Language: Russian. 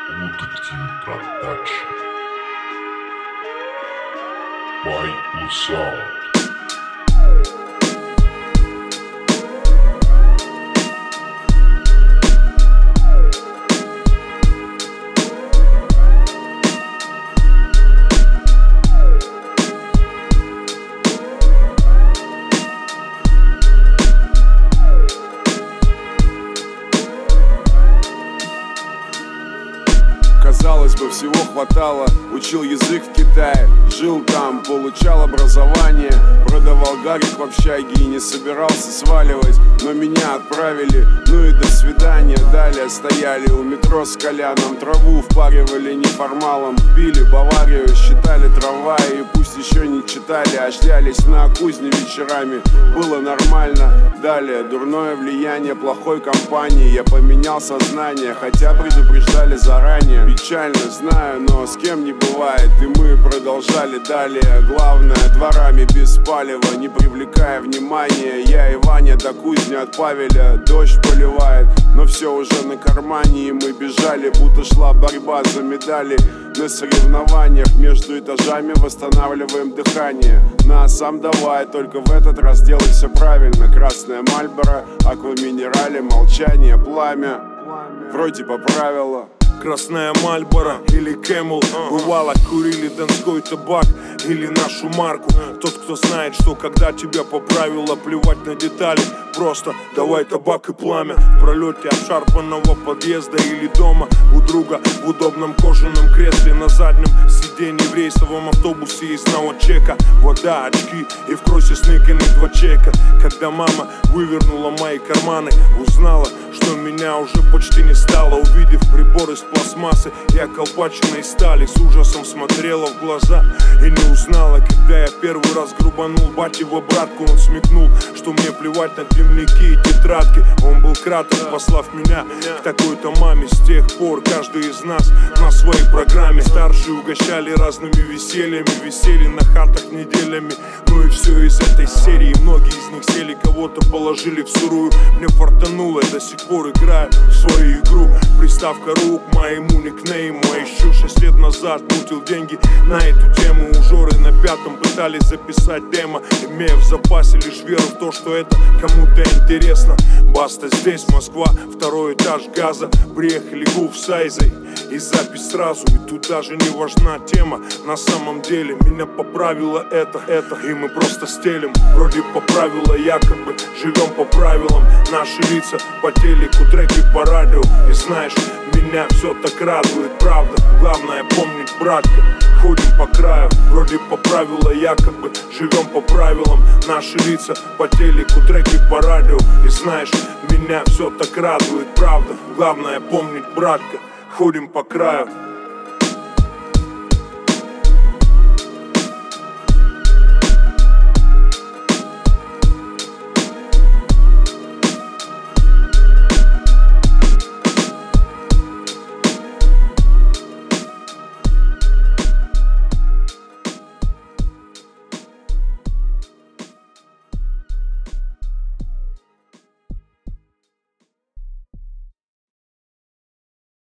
Woodteam Production by Usound. Казалось бы, всего хватало. Учил язык в Китае, жил там, получал образование, продавал гарик в общаге и не собирался сваливать. Но меня отправили, ну и до свидания. Далее стояли у метро с Коляном, траву впаривали неформалом, пили Баварию, считали трамваи. И пусть еще не читали, а шлялись на кузне вечерами. Было нормально. Далее дурное влияние плохой компании. Я поменял сознание, хотя предупреждали заранее. Печально, знаю, но с кем не бывает. И мы продолжали далее. Главное, дворами без палева, не привлекая внимания. Я и Ваня до кузни от Павеля. Дождь поливает, но все уже на кармане. И мы бежали, будто шла борьба за медали. На соревнованиях между этажами восстанавливаем дыхание. На сам давай, только в этот раз делай все правильно. Красная Мальборо, акваминерали, молчание, пламя. Вроде поправила. Красная Мальборо или Кэмл. Бывало, курили донской табак или нашу марку. Тот, кто знает, что когда тебя поправило, плевать на детали. Просто давай табак и пламя. В пролете обшарпанного подъезда или дома у друга в удобном кожаном кресле на заднем сиденье в рейсовом автобусе из чека. Вода, очки и в кроссе сныканы 2 чека. Когда мама вывернула мои карманы, узнала, что меня уже почти не стало. Увидев прибор из пластмассы и околпаченной стали, с ужасом смотрела в глаза и не узнала. Когда я первый раз грубанул бате в обратку, он смекнул, что мне плевать на дневники и тетрадки. Он был краток, послав меня к такой-то маме. С тех пор каждый из нас на своей программе. Старшие угощали разными весельями, висели на хатах неделями. Ну и все из этой серии. Многие из них сели, кого-то положили в сырую. Мне фартануло, я до сих пор играю в свою игру. Приставка рук моему никнейму. А еще 6 лет назад мутил деньги на эту тему. Ужоры на 5-м пытались записать демо, имея в запасе лишь веру в то, что это кому-то интересно. Баста здесь, Москва, 2-й этаж газа. Приехали Гуф с Айзой и запись сразу. И тут даже не важна тема. На самом деле меня поправило это. И мы просто стелим. Вроде поправило, якобы живем по правилам. Наши лица по телеку, треки по радио. И знаешь, меня все так радует, правда. Главное помнить, братка, ходим по краю. Вроде поправило, якобы живем по правилам. Наши лица по телеку, треки по радио. И знаешь, меня все так радует, правда. Главное помнить, братка, ходим по краю.